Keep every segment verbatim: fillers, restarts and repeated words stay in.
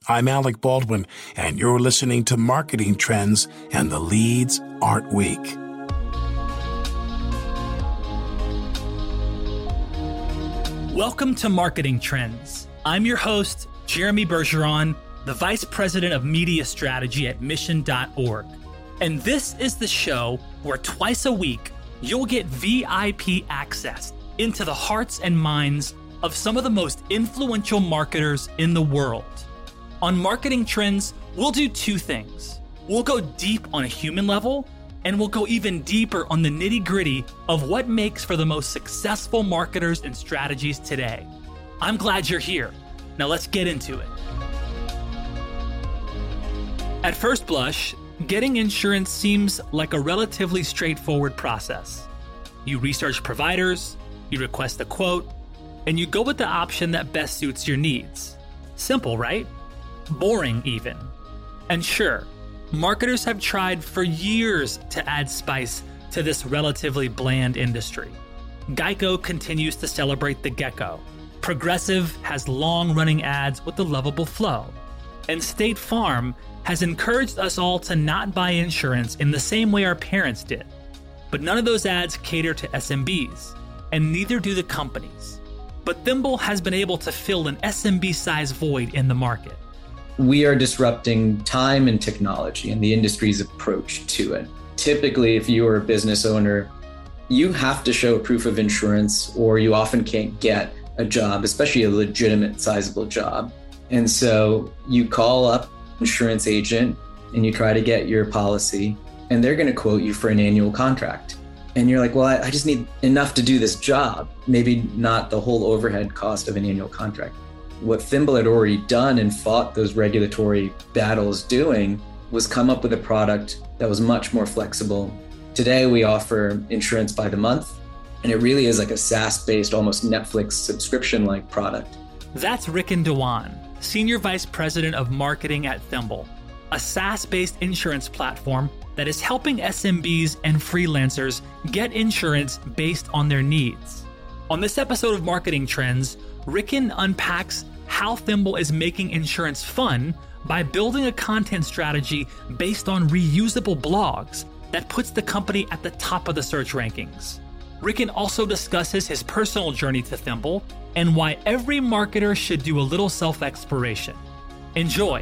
I'm Alec Baldwin, and you're listening to Marketing Trends, and the leads aren't weak. Welcome to Marketing Trends. I'm your host, Jeremy Bergeron, the Vice President of Media Strategy at Mission dot org. And this is the show where twice a week, you'll get V I P access into the hearts and minds of some of the most influential marketers in the world. On Marketing Trends, we'll do two things. We'll go deep on a human level, and we'll go even deeper on the nitty-gritty of what makes for the most successful marketers and strategies today. I'm glad you're here. Now let's get into it. At first blush, getting insurance seems like a relatively straightforward process. You research providers, you request a quote, and you go with the option that best suits your needs. Simple, right? Boring even. And sure, marketers have tried for years to add spice to this relatively bland industry. Geico continues to celebrate the gecko. Progressive has long-running ads with a lovable flow. And State Farm has encouraged us all to not buy insurance in the same way our parents did. But none of those ads cater to S M Bs, and neither do the companies. But Thimble has been able to fill an S M B-sized void in the market. We are disrupting time and technology and the industry's approach to it. Typically, if you are a business owner, you have to show proof of insurance or you often can't get a job, especially a legitimate, sizable job. And so you call up an insurance agent and you try to get your policy and they're going to quote you for an annual contract. And you're like, well, I, I just need enough to do this job, maybe not the whole overhead cost of an annual contract. What Thimble had already done and fought those regulatory battles doing was come up with a product that was much more flexible. Today, we offer insurance by the month, and it really is like a SaaS-based, almost Netflix subscription-like product. That's Ricken Dewan, Senior Vice President of Marketing at Thimble, a SaaS-based insurance platform that is helping S M Bs and freelancers get insurance based on their needs. On this episode of Marketing Trends, Ricken unpacks how Thimble is making insurance fun by building a content strategy based on reusable blogs that puts the company at the top of the search rankings. Ricken also discusses his personal journey to Thimble and why every marketer should do a little self-exploration. Enjoy.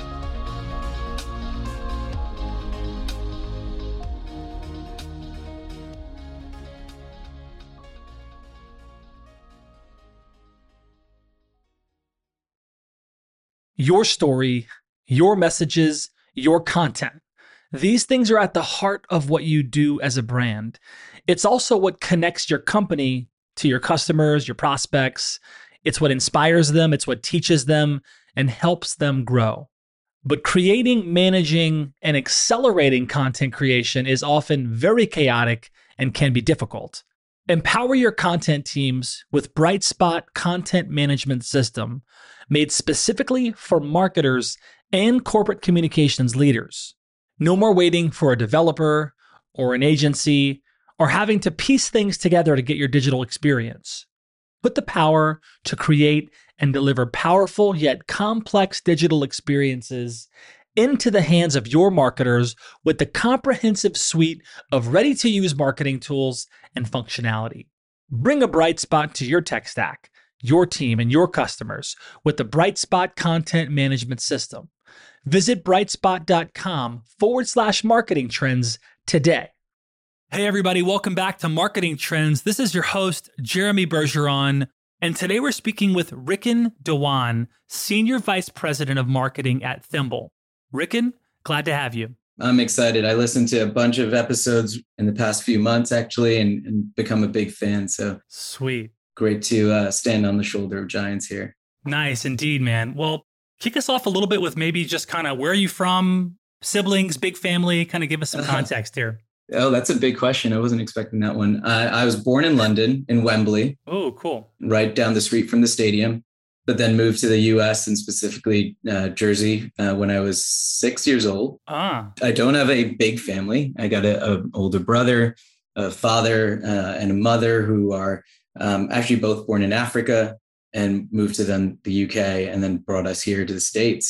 Your story, your messages, your content. These things are at the heart of what you do as a brand. It's also what connects your company to your customers, your prospects. It's what inspires them, it's what teaches them, and helps them grow. But creating, managing, and accelerating content creation is often very chaotic and can be difficult. Empower your content teams with Brightspot Content Management System, made specifically for marketers and corporate communications leaders. No more waiting for a developer or an agency or having to piece things together to get your digital experience. Put the power to create and deliver powerful yet complex digital experiences into the hands of your marketers with the comprehensive suite of ready-to-use marketing tools and functionality. Bring a Brightspot to your tech stack, your team, and your customers with the Brightspot Content Management System. Visit brightspot.com forward slash marketing trends today. Hey, everybody. Welcome back to Marketing Trends. This is your host, Jeremy Bergeron. And today we're speaking with Ricken Dewan, Senior Vice President of Marketing at Thimble. Ricken, glad to have you. I'm excited. I listened to a bunch of episodes in the past few months, actually, and, and become a big fan. So sweet. Great to uh, stand on the shoulder of giants here. Nice indeed, man. Well, kick us off a little bit with maybe just kind of where are you from, siblings, big family, kind of give us some context here. Oh, that's a big question. I wasn't expecting that one. Uh, I was born in London, in Wembley. Oh, cool. Right down the street from the stadium, but then moved to the U S and specifically uh, Jersey uh, when I was six years old. Ah. I don't have a big family. I got an older brother, a father, uh, and a mother who are um, actually both born in Africa and moved to then the U K and then brought us here to the States.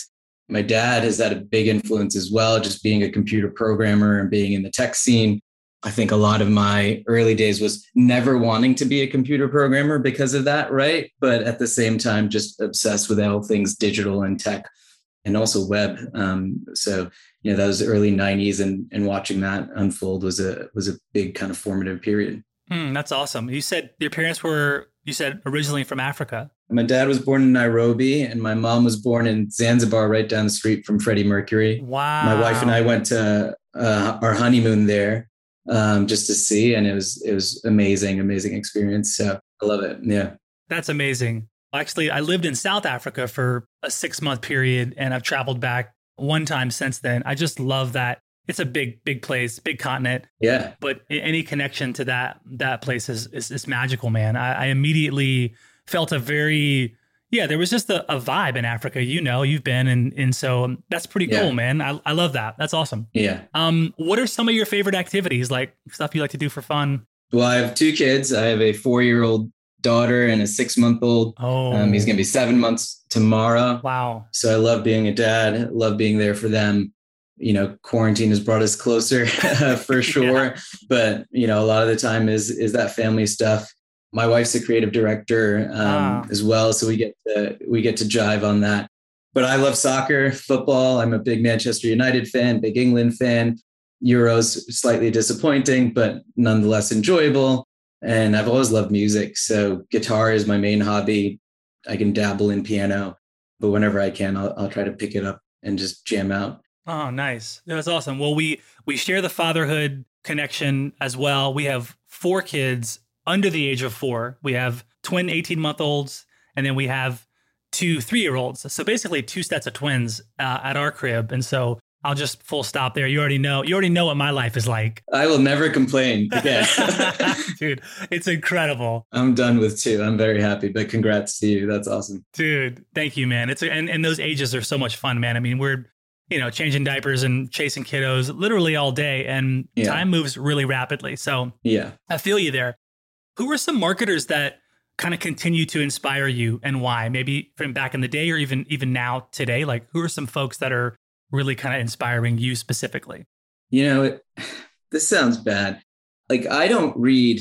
My dad has had a big influence as well, just being a computer programmer and being in the tech scene. I think a lot of my early days was never wanting to be a computer programmer because of that, right? But at the same time, just obsessed with all things digital and tech and also web. Um, so, you know, that was the early nineties, and, and watching that unfold was a was a big kind of formative period. Mm, that's awesome. You said your parents were, you said originally from Africa. My dad was born in Nairobi and my mom was born in Zanzibar, right down the street from Freddie Mercury. Wow. My wife and I went to uh, our honeymoon there um, just to see, and it was it was amazing, amazing experience. So I love it. Yeah. That's amazing. Actually, I lived in South Africa for a six month period and I've traveled back one time since then. I just love that. It's a big, big place, big continent. Yeah. But any connection to that that place is is, is magical, man. I, I immediately felt a very, yeah, there was just a, a vibe in Africa. You know, you've been, and and so that's pretty yeah. cool, man. I, I love that. That's awesome. Yeah. Um, what are some of your favorite activities, like stuff you like to do for fun? Well, I have two kids. I have a four-year-old daughter and a six-month-old. Oh, um, he's going to be seven months tomorrow. Wow. So I love being a dad. I love being there for them. You know, quarantine has brought us closer for sure. Yeah. But, you know, a lot of the time is, is that family stuff. My wife's a creative director um, ah. as well. So we get to, we get to jive on that. But I love soccer, football. I'm a big Manchester United fan, big England fan. Euros slightly disappointing, but nonetheless enjoyable. And I've always loved music. So guitar is my main hobby. I can dabble in piano, but whenever I can, I'll, I'll try to pick it up and just jam out. Oh, nice. That's awesome. Well, we we share the fatherhood connection as well. We have four kids under the age of four. We have twin eighteen-month-olds, and then we have two three-year-olds. So basically two sets of twins uh, at our crib. And so I'll just full stop there. You already know. You already know what my life is like. I will never complain again. Dude, it's incredible. I'm done with two. I'm very happy, but congrats to you. That's awesome. Dude, thank you, man. It's and, and those ages are so much fun, man. I mean, we're you know, changing diapers and chasing kiddos literally all day, and yeah. time moves really rapidly. So yeah, I feel you there. Who are some marketers that kind of continue to inspire you, and why? Maybe from back in the day or even even now today, like who are some folks that are really kind of inspiring you specifically? You know, it, this sounds bad. Like I don't read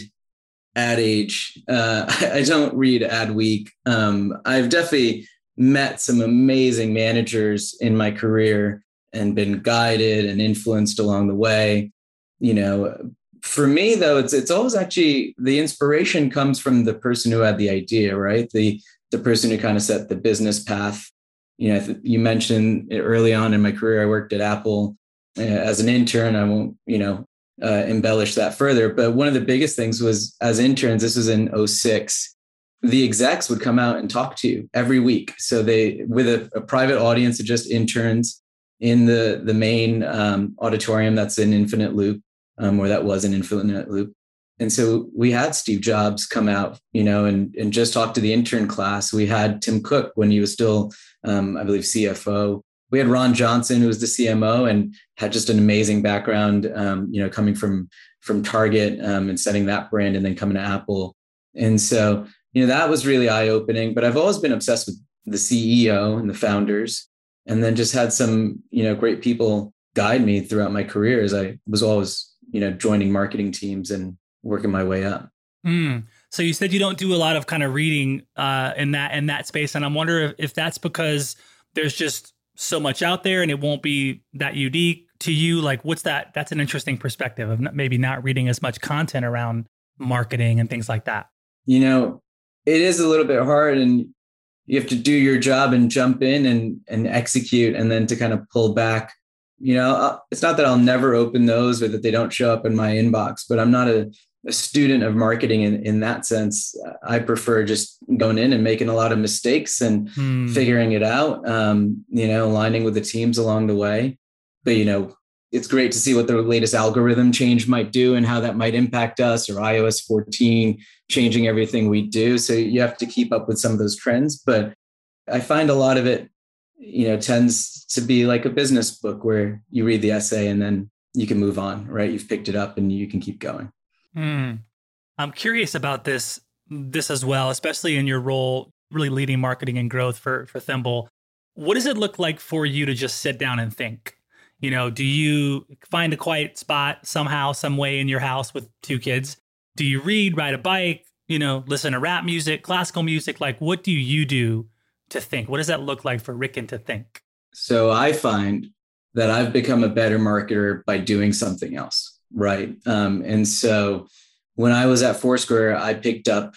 Ad Age. Uh, I don't read Adweek. Um, I've definitely met some amazing managers in my career and been guided and influenced along the way. You know, for me though, it's it's always actually the inspiration comes from the person who had the idea, right? The the person who kind of set the business path. You know, you mentioned early on in my career, I worked at Apple uh, as an intern. I won't, you know, uh, embellish that further. But one of the biggest things was as interns, this was in oh six, the execs would come out and talk to you every week. So they, with a, a private audience of just interns in the, the main um, auditorium that's in Infinite Loop, um, or that was an Infinite Loop. And so we had Steve Jobs come out, you know, and, and just talk to the intern class. We had Tim Cook when he was still, um, I believe, C F O. We had Ron Johnson, who was the C M O and had just an amazing background, um, you know, coming from, from Target um, and setting that brand and then coming to Apple. And so, you know, that was really eye-opening, but I've always been obsessed with the C E O and the founders, and then just had some, you know, great people guide me throughout my career as I was always, you know, joining marketing teams and working my way up. Mm. So you said you don't do a lot of kind of reading uh, in that in that space, and I'm wondering if, if that's because there's just so much out there and it won't be that unique to you. Like, what's that? That's an interesting perspective of maybe not reading as much content around marketing and things like that. You know, it is a little bit hard, and you have to do your job and jump in and and execute, and then to kind of pull back. You know, it's not that I'll never open those or that they don't show up in my inbox, but I'm not a, a student of marketing in, in that sense. I prefer just going in and making a lot of mistakes and hmm. figuring it out, um, you know, aligning with the teams along the way. But, you know, it's great to see what the latest algorithm change might do and how that might impact us, or i O S fourteen changing everything we do. So you have to keep up with some of those trends. But I find a lot of it, you know, tends to be like a business book where you read the essay and then you can move on, right? You've picked it up and you can keep going. Mm. I'm curious about this, this as well, especially in your role, really leading marketing and growth for, for Thimble. What does it look like for you to just sit down and think? You know, do you find a quiet spot somehow, some way in your house with two kids? Do you read, ride a bike, you know, listen to rap music, classical music? Like, what do you do to think? What does that look like for Ricken to think? So I find that I've become a better marketer by doing something else, right? Um, and so when I was at Foursquare, I picked up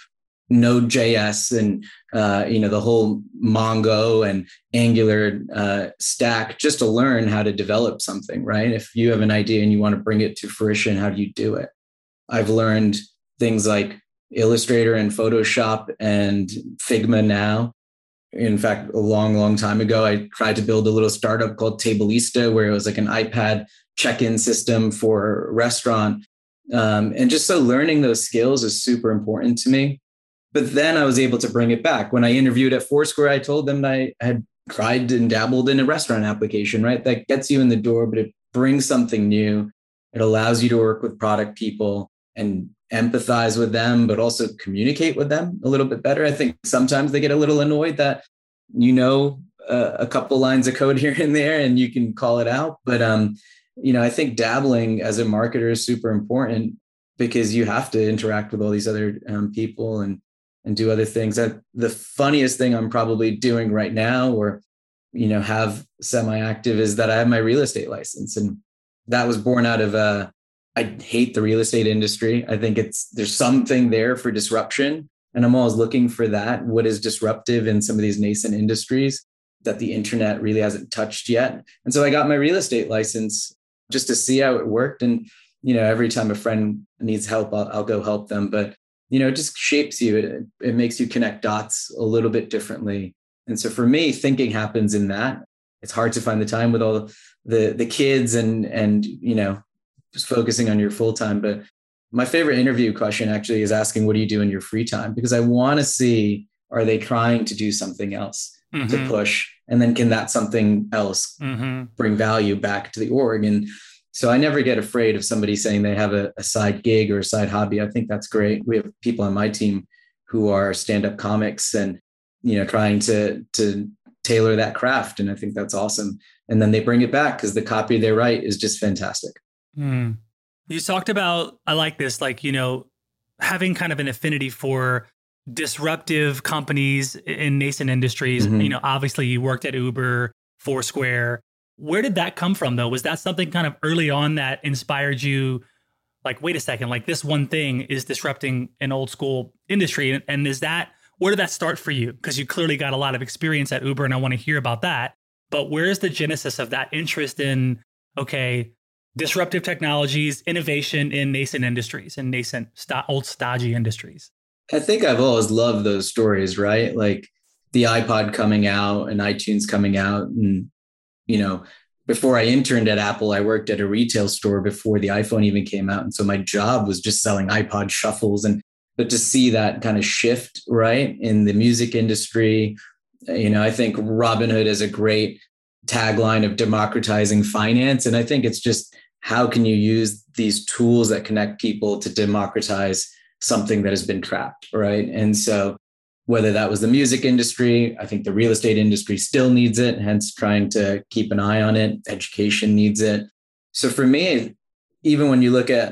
Node.js and, uh, you know, the whole Mongo and Angular uh, stack just to learn how to develop something, right? If you have an idea and you want to bring it to fruition, how do you do it? I've learned things like Illustrator and Photoshop and Figma now. In fact, a long, long time ago, I tried to build a little startup called Tablista, where it was like an iPad check-in system for a restaurant. Um, and just so learning those skills is super important to me. But then I was able to bring it back. When I interviewed at Foursquare, I told them that I had tried and dabbled in a restaurant application, right? That gets you in the door, but it brings something new. It allows you to work with product people and empathize with them, but also communicate with them a little bit better. I think sometimes they get a little annoyed that, you know, uh, a couple lines of code here and there and you can call it out. But, um, you know, I think dabbling as a marketer is super important because you have to interact with all these other um, people and and do other things. That the funniest thing I'm probably doing right now, or, you know, have semi-active, is that I have my real estate license. And that was born out of, uh, I hate the real estate industry. I think it's, there's something there for disruption. And I'm always looking for that. What is disruptive in some of these nascent industries that the internet really hasn't touched yet? And so I got my real estate license just to see how it worked. And, you know, every time a friend needs help, I'll, I'll go help them. But you know, it just shapes you. It, it makes you connect dots a little bit differently. And so for me, thinking happens in that. It's hard to find the time with all the the kids and, and you know, just focusing on your full time. But my favorite interview question actually is asking, what do you do in your free time? Because I want to see, are they trying to do something else mm-hmm. to push? And then can that something else mm-hmm. bring value back to the org? And so I never get afraid of somebody saying they have a, a side gig or a side hobby. I think that's great. We have people on my team who are stand-up comics and, you know, trying to, to tailor that craft. And I think that's awesome. And then they bring it back because the copy they write is just fantastic. Mm. You talked about, I like this, like, you know, having kind of an affinity for disruptive companies in nascent industries. Mm-hmm. You know, obviously you worked at Uber, Foursquare. Where did that come from, though? Was that something kind of early on that inspired you? Like, wait a second, like this one thing is disrupting an old school industry. And, and is that, where did that start for you? Because you clearly got a lot of experience at Uber and I want to hear about that. But where is the genesis of that interest in, okay, disruptive technologies, innovation in nascent industries and nascent, st- old stodgy industries? I think I've always loved those stories, right? Like the iPod coming out and iTunes coming out. And you know, before I interned at Apple, I worked at a retail store before the iPhone even came out. And so my job was just selling iPod shuffles. And but to see that kind of shift, right, in the music industry, you know, I think Robinhood is a great tagline of democratizing finance. And I think it's just, how can you use these tools that connect people to democratize something that has been trapped, right? And so whether that was the music industry, I think the real estate industry still needs it, hence trying to keep an eye on it. Education needs it. So for me, even when you look at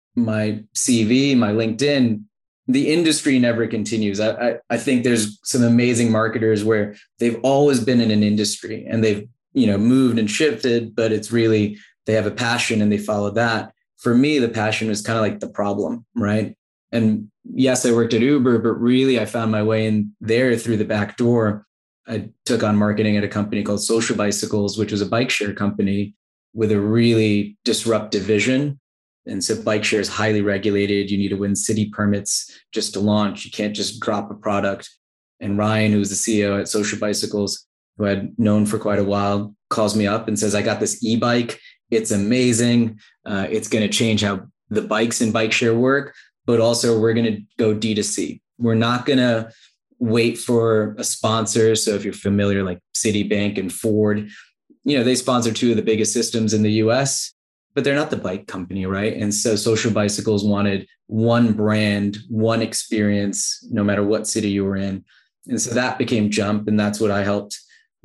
my C V, my LinkedIn, the industry never continues. I, I, I think there's some amazing marketers where they've always been in an industry and they've, you know, moved and shifted, but it's really, they have a passion and they follow that. For me, the passion was kind of like the problem, right? And yes, I worked at Uber, but really I found my way in there through the back door. I took on marketing at a company called Social Bicycles, which was a bike share company with a really disruptive vision. And so bike share is highly regulated. You need to win city permits just to launch. You can't just drop a product. And Ryan, who was the C E O at Social Bicycles, who I'd known for quite a while, calls me up and says, I got this e-bike. It's amazing. Uh, it's going to change how the bikes and bike share work. But also we're going to go D two C. We're not going to wait for a sponsor. So if you're familiar, like Citibank and Ford, you know, they sponsor two of the biggest systems in the U S, but they're not the bike company, right? And so Social Bicycles wanted one brand, one experience, no matter what city you were in. And so that became Jump. And that's what I helped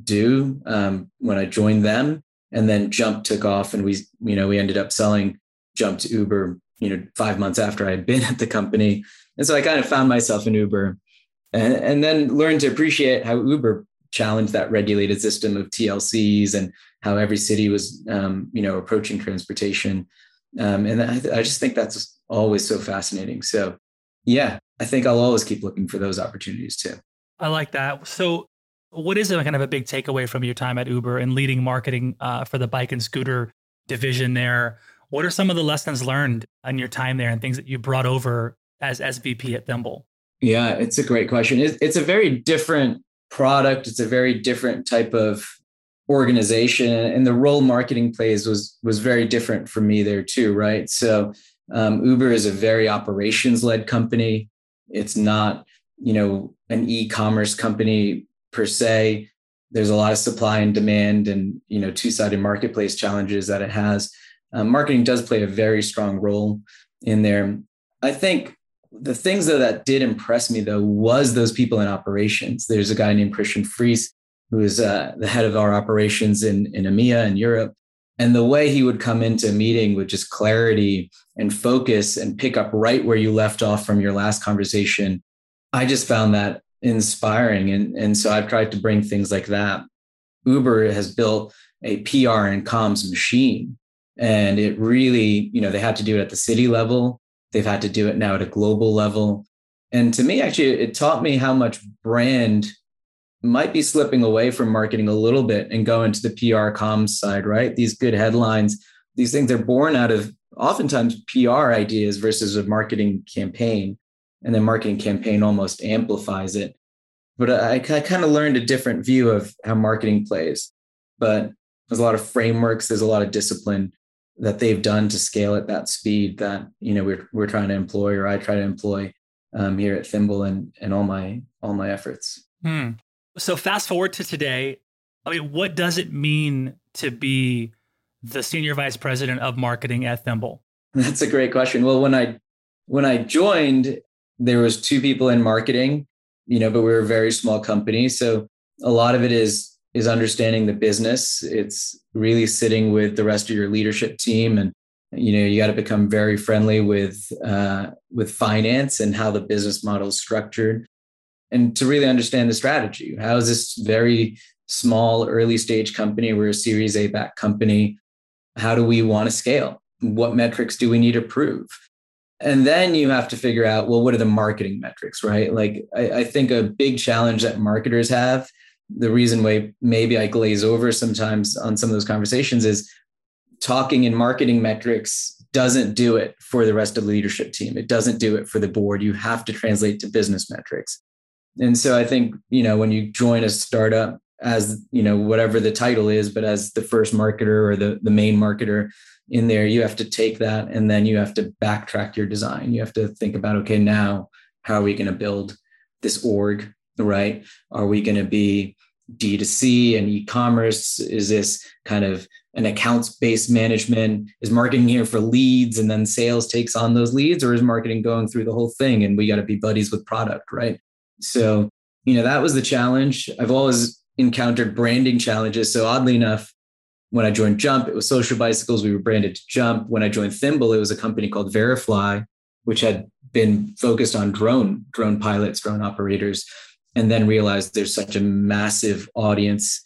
do um, when I joined them. And then Jump took off, and we, you know, we ended up selling Jump to Uber, you know, five months after I had been at the company. And so I kind of found myself in Uber, and, and then learned to appreciate how Uber challenged that regulated system of T L Cs and how every city was, um, you know, approaching transportation. Um, and I, I just think that's always so fascinating. So yeah, I think I'll always keep looking for those opportunities too. I like that. So what is a kind of a big takeaway from your time at Uber and leading marketing uh, for the bike and scooter division there? What are some of the lessons learned in your time there and things that you brought over as S V P at Thimble? Yeah, it's a great question. It's a very different product. It's a very different type of organization, and the role marketing plays was was very different for me there too, right? So um, Uber is a very operations-led company. It's not, you know, an e-commerce company per se. There's a lot of supply and demand, and you know, two-sided marketplace challenges that it has. Um, marketing does play a very strong role in there. I think the things though that did impress me though was those people in operations. There's a guy named Christian Fries, who is uh, the head of our operations in, in EMEA and Europe. And the way he would come into a meeting with just clarity and focus and pick up right where you left off from your last conversation, I just found that inspiring. And, and so I've tried to bring things like that. Uber has built a P R and comms machine. And it really, you know, they had to do it at the city level. They've had to do it now at a global level. And to me, actually, it taught me how much brand might be slipping away from marketing a little bit and go into the P R comms side, right? These good headlines, these things are born out of oftentimes P R ideas versus a marketing campaign. And the marketing campaign almost amplifies it. But I, I kind of learned a different view of how marketing plays. But there's a lot of frameworks, there's a lot of discipline that they've done to scale at that speed that, you know, we're we're trying to employ, or I try to employ um, here at Thimble and and all my all my efforts. Hmm. So fast forward to today. I mean, what does it mean to be the senior vice president of marketing at Thimble? That's a great question. Well, when I when I joined, there was two people in marketing, you know, but we were a very small company. So a lot of it is is understanding the business. It's really sitting with the rest of your leadership team, and you know, you got to become very friendly with uh, with finance and how the business model is structured, and to really understand the strategy. How is this very small, early stage company? We're a Series A backed company. How do we want to scale? What metrics do we need to prove? And then you have to figure out, well, what are the marketing metrics, right? Like, I, I think a big challenge that marketers have, the reason why maybe I glaze over sometimes on some of those conversations, is talking in marketing metrics doesn't do it for the rest of the leadership team. It doesn't do it for the board. You have to translate to business metrics. And so I think, you know, when you join a startup as, you know, whatever the title is, but as the first marketer or the, the main marketer in there, you have to take that and then you have to backtrack your design. You have to think about, okay, now how are we going to build this org, right? Are we going to be D two C and e-commerce? Is this kind of an accounts-based management? Is marketing here for leads and then sales takes on those leads? Or is marketing going through the whole thing and we got to be buddies with product, right? So, you know, that was the challenge. I've always encountered branding challenges. So oddly enough, when I joined Jump, it was Social Bicycles. We were branded to Jump. When I joined Thimble, it was a company called Verifly, which had been focused on drone, drone pilots, drone operators, and then realized there's such a massive audience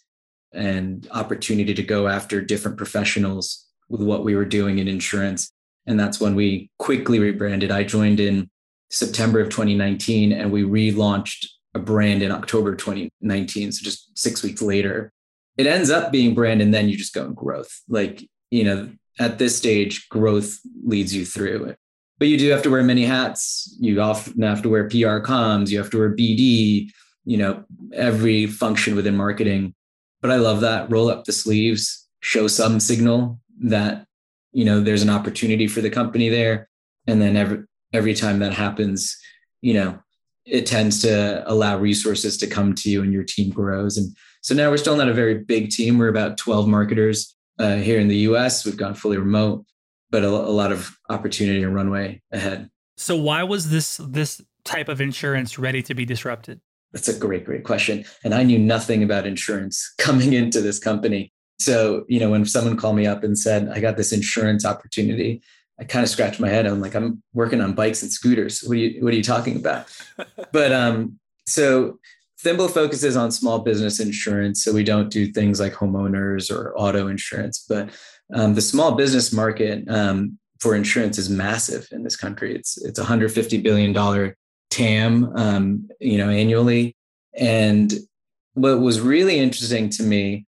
and opportunity to go after different professionals with what we were doing in insurance. And that's when we quickly rebranded. I joined in September of twenty nineteen, and we relaunched a brand in October twenty nineteen. So just six weeks later, it ends up being brand, and then you just go in growth. Like, you know, at this stage, growth leads you through it. But you do have to wear many hats. You often have to wear P R comms. You have to wear B D, you know, every function within marketing. But I love that. Roll up the sleeves, show some signal that, you know, there's an opportunity for the company there. And then every, every time that happens, you know, it tends to allow resources to come to you and your team grows. And so now we're still not a very big team. We're about twelve marketers uh, here in the U S. We've gone fully remote, but a, a lot of opportunity and runway ahead. So why was this this type of insurance ready to be disrupted? That's a great, great question. And I knew nothing about insurance coming into this company. So, you know, when someone called me up and said, I got this insurance opportunity, I kind of scratched my head. I'm like, I'm working on bikes and scooters. What are you, what are you talking about? But um, so Thimble focuses on small business insurance. So we don't do things like homeowners or auto insurance, but um, the small business market um, for insurance is massive in this country. It's it's one hundred fifty billion dollars T A M, um, you know, annually. And what was really interesting to me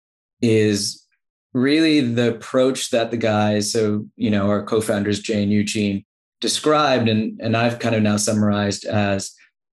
is really the approach that the guys, so, you know, our co-founders, Jay and Eugene, described, and, and I've kind of now summarized as,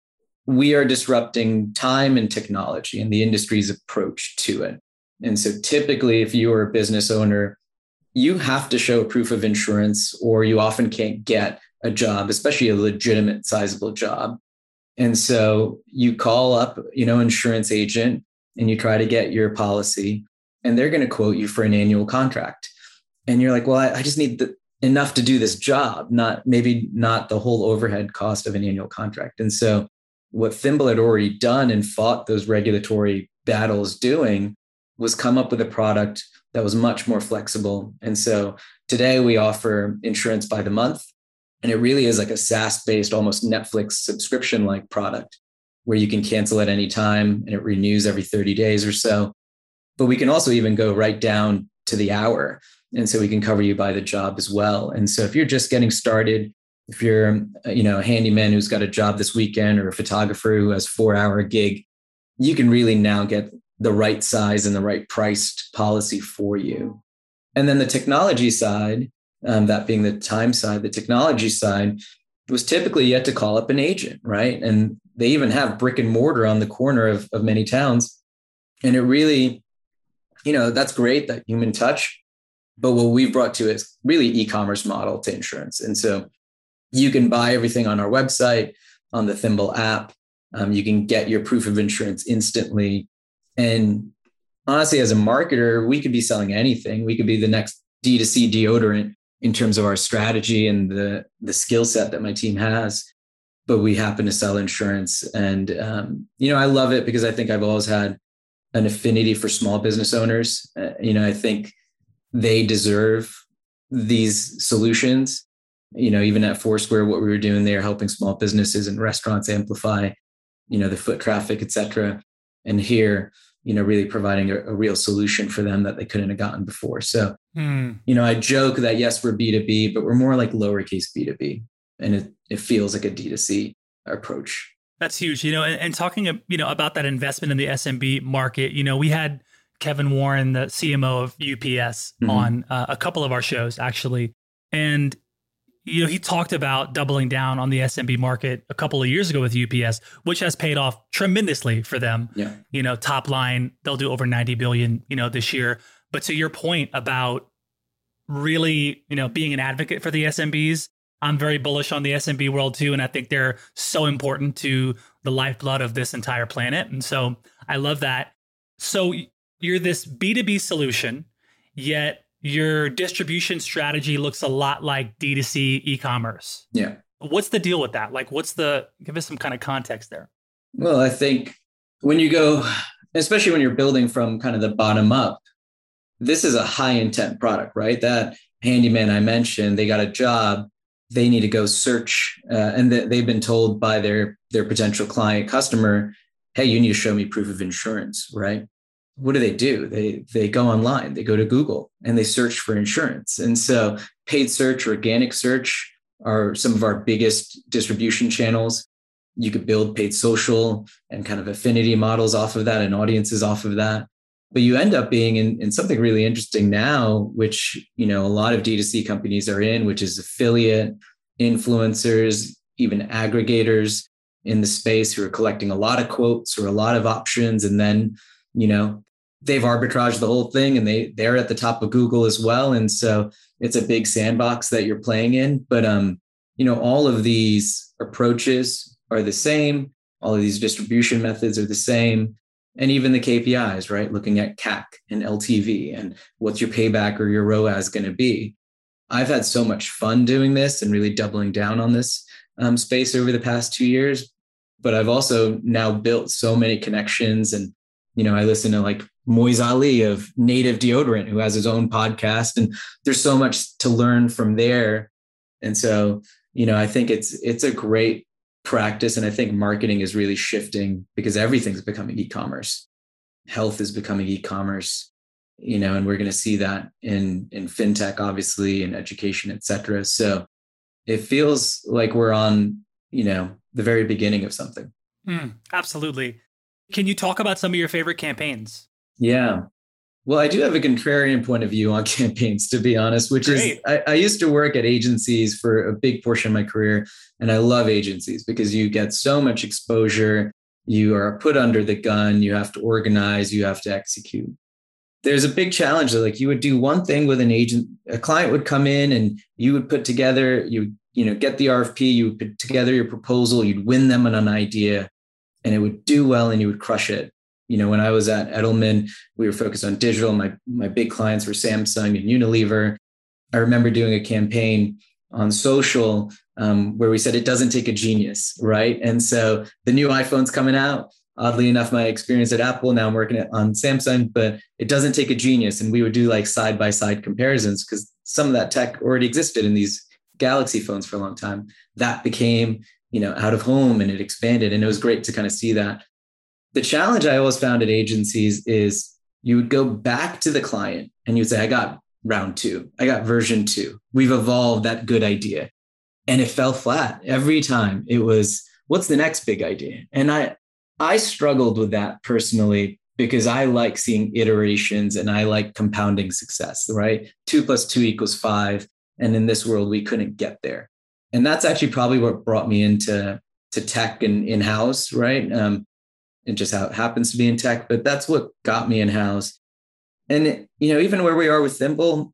we are disrupting time and technology and the industry's approach to it. And so typically, if you are a business owner, you have to show proof of insurance, or you often can't get a job, especially a legitimate, sizable job. And so you call up, you know, insurance agent and you try to get your policy, and they're going to quote you for an annual contract. And you're like, well, I, I just need the, enough to do this job, not maybe not the whole overhead cost of an annual contract. And so what Thimble had already done and fought those regulatory battles doing was come up with a product that was much more flexible. And so today we offer insurance by the month. And it really is like a SaaS-based, almost Netflix subscription-like product where you can cancel at any time and it renews every thirty days or so. But we can also even go right down to the hour. And so we can cover you by the job as well. And so if you're just getting started, if you're, you know, a handyman who's got a job this weekend, or a photographer who has four hour gig, you can really now get the right size and the right priced policy for you. And then the technology side, um, that being the time side, the technology side was typically you had to call up an agent, right? And they even have brick and mortar on the corner of, of many towns. And it really, you know, that's great, that human touch. But what we've brought to is really e-commerce model to insurance. And so you can buy everything on our website, on the Thimble app. Um, you can get your proof of insurance instantly. And honestly, as a marketer, we could be selling anything. We could be the next D two C deodorant in terms of our strategy and the, the skill set that my team has. But we happen to sell insurance. And, um, you know, I love it because I think I've always had an affinity for small business owners. Uh, you know, I think they deserve these solutions. You know, even at Foursquare, what we were doing there, helping small businesses and restaurants amplify, you know, the foot traffic, et cetera. And here, you know, really providing a, a real solution for them that they couldn't have gotten before. So, mm. you know, I joke that yes, we're B two B, but we're more like lowercase B two B. And it, it feels like a D two C approach. That's huge. You know, and, and talking, you know, about that investment in the S M B market, you know, we had Kevin Warren, the C M O of U P S, mm-hmm. on uh, a couple of our shows, actually. And you know, he talked about doubling down on the S M B market a couple of years ago with U P S, which has paid off tremendously for them. Yeah. You know, top line, they'll do over ninety billion, you know, this year. But to your point about really, you know, being an advocate for the S M Bs, I'm very bullish on the S M B world too. And I think they're so important to the lifeblood of this entire planet. And so I love that. So you're this B two B solution, yet your distribution strategy looks a lot like D two C e-commerce. Yeah. What's the deal with that? Like, what's the, give us some kind of context there. Well, I think when you go, especially when you're building from kind of the bottom up, this is a high intent product, right? That handyman I mentioned, they got a job, they need to go search, uh, and th- they've been told by their, their potential client customer, hey, you need to show me proof of insurance, right? What do they do? They they go online, they go to Google and they search for insurance. And so paid search, organic search are some of our biggest distribution channels. You could build paid social and kind of affinity models off of that and audiences off of that. But you end up being in, in something really interesting now, which, you know, a lot of D two C companies are in, which is affiliate, influencers, even aggregators in the space who are collecting a lot of quotes or a lot of options. And then, you know, they've arbitraged the whole thing and they, they're at the top of Google as well. And so it's a big sandbox that you're playing in. But, um, you know, all of these approaches are the same. All of these distribution methods are the same. And even the K P Is, right? Looking at C A C and L T V and what's your payback or your R O A S going to be. I've had so much fun doing this and really doubling down on this um, space over the past two years. but I've also now built so many connections. And, you know, I listen to like Moise Ali of Native Deodorant, who has his own podcast, and there's so much to learn from there. And so, you know, I think it's, it's a great practice. And I think marketing is really shifting because everything's becoming e-commerce. Health is becoming e-commerce, you know, and we're going to see that in, in fintech, obviously, in education, et cetera. So it feels like we're on, you know, the very beginning of something. Mm, absolutely. Can you talk about some of your favorite campaigns? Yeah. Well, I do have a contrarian point of view on campaigns, to be honest, which Great. is I, I used to work at agencies for a big portion of my career. And I love agencies because you get so much exposure. You are put under the gun. You have to organize. You have to execute. There's a big challenge that like you would do one thing with an agent, a client would come in and you would put together, you would, you know, get the R F P, you would put together your proposal, you'd win them on an idea and it would do well and you would crush it. You know, when I was at Edelman, we were focused on digital. My, my big clients were Samsung and Unilever. I remember doing a campaign on social um, where we said, it doesn't take a genius, right? And so the new iPhone's coming out. Oddly enough, my experience at Apple, now I'm working at, on Samsung, but it doesn't take a genius. And we would do like side-by-side comparisons because some of that tech already existed in these Galaxy phones for a long time. That became, you know, out of home and it expanded. And it was great to kind of see that. The challenge I always found at agencies is you would go back to the client and you'd say, I got round two. I got version two. We've evolved that good idea. And it fell flat every time. It was, what's the next big idea? And I, I struggled with that personally because I like seeing iterations and I like compounding success, right? Two plus two equals five. And in this world, we couldn't get there. And that's actually probably what brought me into to tech and in-house, right? Um, and just how it happens to be in tech, but that's what got me in-house. And, it, you know, even where we are with Thimble,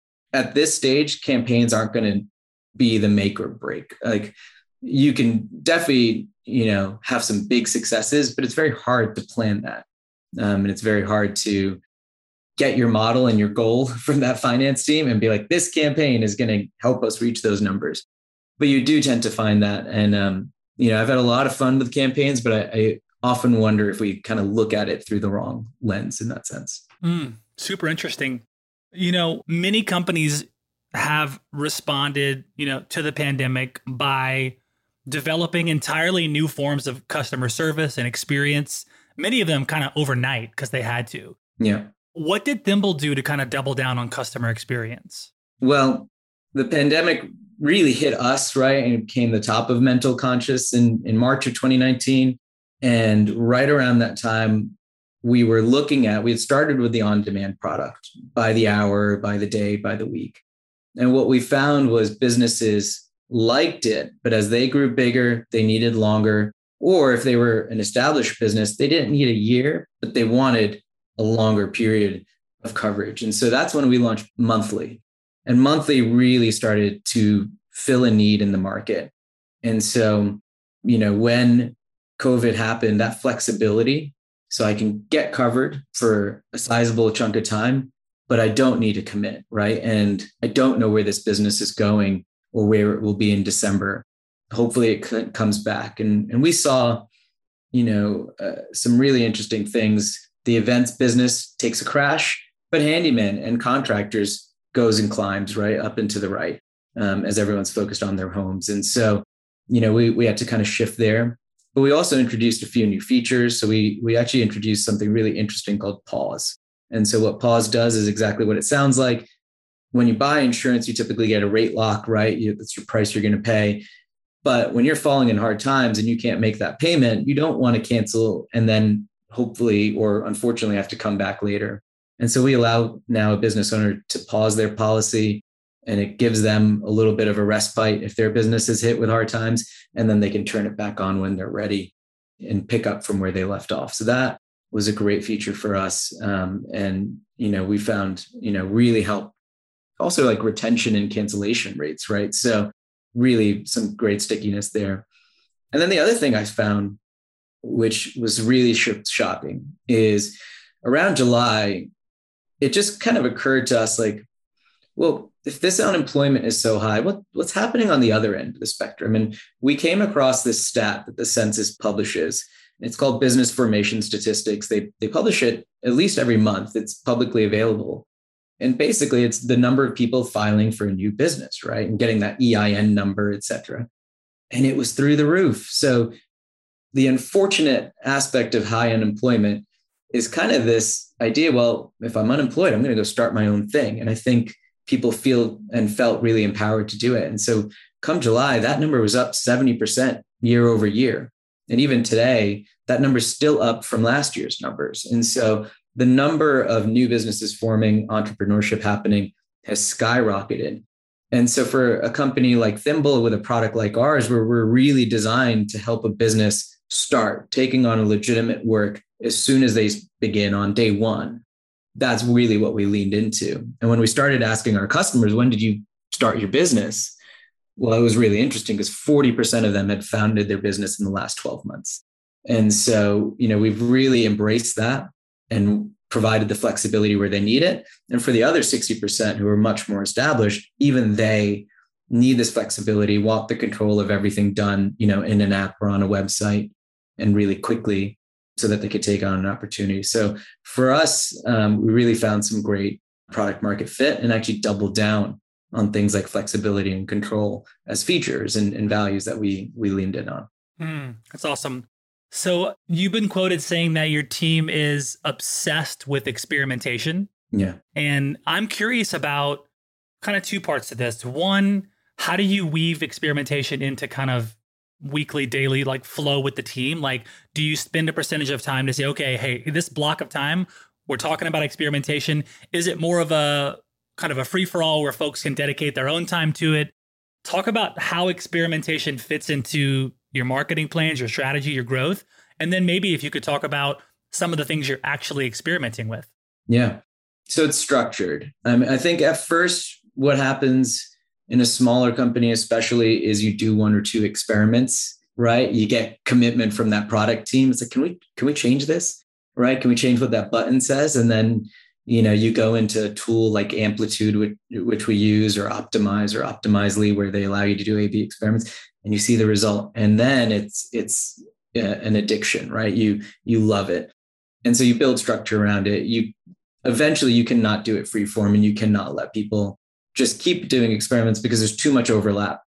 at this stage, campaigns aren't going to be the make or break. Like you can definitely, you know, have some big successes, but it's very hard to plan that. Um, and it's very hard to get your model and your goal from that finance team and be like, this campaign is going to help us reach those numbers. But you do tend to find that. And, um, you know, I've had a lot of fun with campaigns, but I, I often wonder if we kind of look at it through the wrong lens in that sense. Mm, super interesting. You know, many companies have responded, you know, to the pandemic by developing entirely new forms of customer service and experience, many of them kind of overnight because they had to. Yeah. What did Thimble do to kind of double down on customer experience? Well, the pandemic really hit us, right? And it became the top of mental conscious in, in March of twenty nineteen. And right around that time, we were looking at, we had started with the on-demand product by the hour, by the day, by the week. And what we found was businesses liked it, but as they grew bigger, they needed longer. Or if they were an established business, they didn't need a year, but they wanted a longer period of coverage. And so that's when we launched monthly. And monthly really started to fill a need in the market. And so, you know, when COVID happened, that flexibility, so I can get covered for a sizable chunk of time, but I don't need to commit, right? And I don't know where this business is going or where it will be in December. Hopefully it comes back. And, and we saw, you know, uh, some really interesting things. The events business takes a crash, but handyman and contractors goes and climbs right up into the right um, as everyone's focused on their homes. And so, you know, we we had to kind of shift there. But we also introduced a few new features. So we we actually introduced something really interesting called Pause. And so what Pause does is exactly what it sounds like. When you buy insurance, you typically get a rate lock, right? You, that's your price you're going to pay. But when you're falling in hard times and you can't make that payment, you don't want to cancel and then hopefully or unfortunately have to come back later. And so we allow now a business owner to pause their policy, and it gives them a little bit of a respite if their business is hit with hard times, and then they can turn it back on when they're ready and pick up from where they left off. So that was a great feature for us. Um, and, you know, we found, you know, really help also like retention and cancellation rates, right? So really some great stickiness there. And then the other thing I found, which was really shocking, is around July, it just kind of occurred to us like, well, if this unemployment is so high, what, what's happening on the other end of the spectrum? And we came across this stat that the census publishes. It's called Business Formation Statistics. They, they publish it at least every month. It's publicly available. And basically, it's the number of people filing for a new business, right? And getting that E I N number, et cetera. And it was through the roof. So the unfortunate aspect of high unemployment is kind of this idea, well, if I'm unemployed, I'm going to go start my own thing. And I think people feel and felt really empowered to do it. And so come July, that number was up seventy percent year over year. And even today, that number is still up from last year's numbers. And so the number of new businesses forming, entrepreneurship happening has skyrocketed. And so for a company like Thimble with a product like ours, where we're really designed to help a business start taking on a legitimate work as soon as they begin on day one, that's really what we leaned into. And when we started asking our customers, when did you start your business? Well, it was really interesting because forty percent of them had founded their business in the last twelve months. And so, you know, we've really embraced that and provided the flexibility where they need it. And for the other sixty percent who are much more established, even they need this flexibility, want the control of everything done, you know, in an app or on a website and really quickly so that they could take on an opportunity. So for us, um, we really found some great product market fit and actually doubled down on things like flexibility and control as features and, and values that we we leaned in on. Mm, that's awesome. So you've been quoted saying that your team is obsessed with experimentation. Yeah. And I'm curious about kind of two parts to this. One, how do you weave experimentation into kind of weekly, daily, like flow with the team? Like, do you spend a percentage of time to say, okay, hey, this block of time, we're talking about experimentation. Is it more of a kind of a free for all where folks can dedicate their own time to it? Talk about how experimentation fits into your marketing plans, your strategy, your growth. And then maybe if you could talk about some of the things you're actually experimenting with. Yeah. So it's structured. I mean, I think at first, what happens in a smaller company, especially, is you do one or two experiments, right? You get commitment from that product team. It's like, can we, can we change this? Right? Can we change what that button says? And then, you know, you go into a tool like Amplitude, which, which we use, or Optimize or Optimizely, where they allow you to do A B experiments, and you see the result. And then it's it's uh, an addiction, right? You you love it, and so you build structure around it. You eventually you cannot do it free form, and you cannot let people just keep doing experiments because there's too much overlap.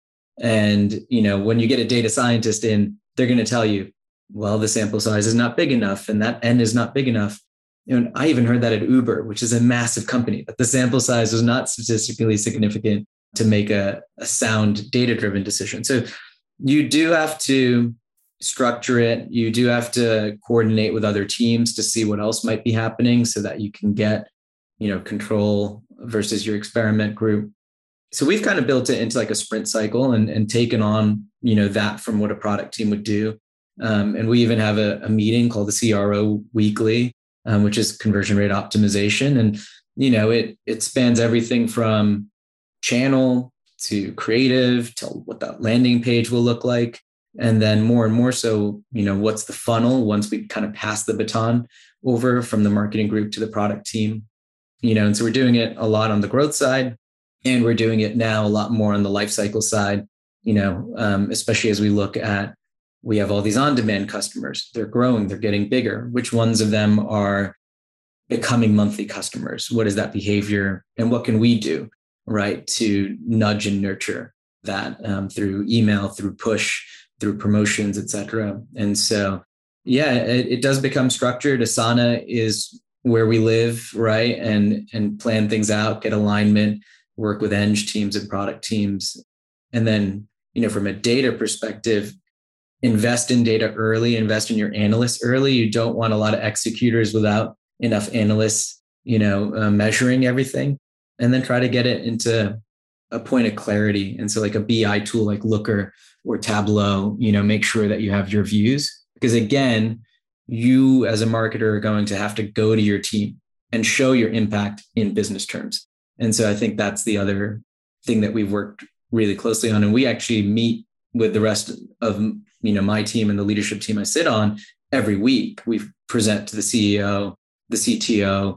And you know, when you get a data scientist in, they're going to tell you, well, the sample size is not big enough, and that N is not big enough. You know, I even heard that at Uber, which is a massive company, that the sample size was not statistically significant to make a, a sound data-driven decision. So you do have to structure it. You do have to coordinate with other teams to see what else might be happening so that you can get, you know, control versus your experiment group. So we've kind of built it into like a sprint cycle and, and taken on, you know, that from what a product team would do. Um, and we even have a, a meeting called the C R O Weekly, Um, which is conversion rate optimization. And, you know, it it spans everything from channel to creative to what that landing page will look like. And then more and more so, you know, what's the funnel once we kind of pass the baton over from the marketing group to the product team, you know, and so we're doing it a lot on the growth side, and we're doing it now a lot more on the life cycle side, you know, um, especially as we look at, we have all these on-demand customers. They're growing, they're getting bigger. Which ones of them are becoming monthly customers? What is that behavior? And what can we do, right, to nudge and nurture that um, through email, through push, through promotions, et cetera. And so, yeah, it, it does become structured. Asana is where we live, right? And, and plan things out, get alignment, work with eng teams and product teams. And then, you know, from a data perspective, invest in data early, invest in your analysts early. You don't want a lot of executors without enough analysts, you know, uh, measuring everything, and then try to get it into a point of clarity. And so like a B I tool like Looker or Tableau, you know, make sure that you have your views, because again, you as a marketer are going to have to go to your team and show your impact in business terms. And so I think that's the other thing that we've worked really closely on. And we actually meet with the rest of, you know, my team and the leadership team I sit on every week. We present to the C E O, the C T O,